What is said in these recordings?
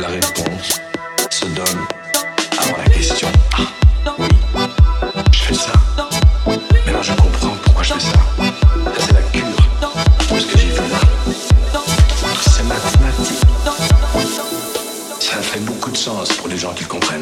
réponse se donne avant la question. Ah, oui, je fais ça. Maintenant je comprends pourquoi je fais ça. Ça c'est la cure de ce que j'ai vu là. C'est mathématique. Ça fait beaucoup de sens pour les gens qui le comprennent.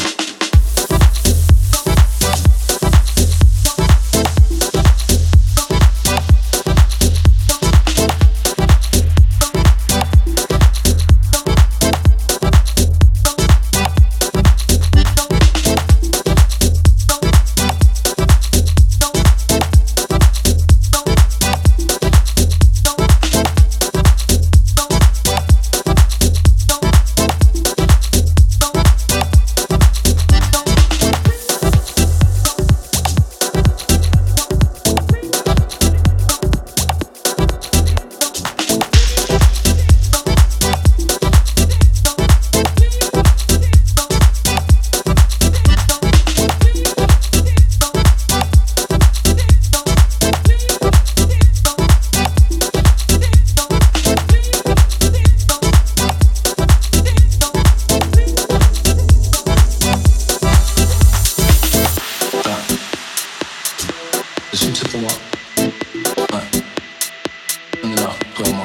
C'est pour moi. Ouais. On est là, toi et moi.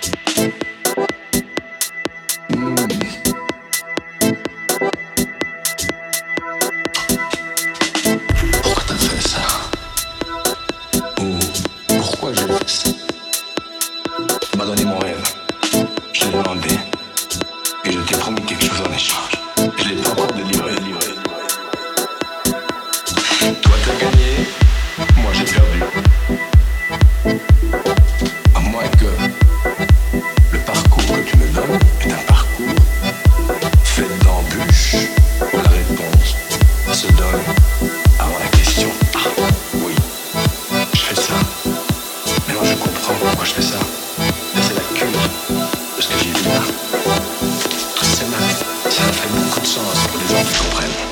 Pourquoi t'as fait ça? Ou pourquoi j'ai fait ça? Tu m'as donné mon rêve. Je t'ai demandé. Et je t'ai promis quelque chose en échange. Je l'ai pas encore délivré. Toi t'as gagné. Moi j'ai perdu. À moins que le parcours que tu me donnes est un parcours fait d'embûches où la réponse se donne avant la question. Ah, oui, je fais ça. Maintenant je comprends pourquoi je fais ça. Ça c'est la cure de ce que j'ai vu là. C'est mal. Ça fait beaucoup de sens pour les gens qui comprennent.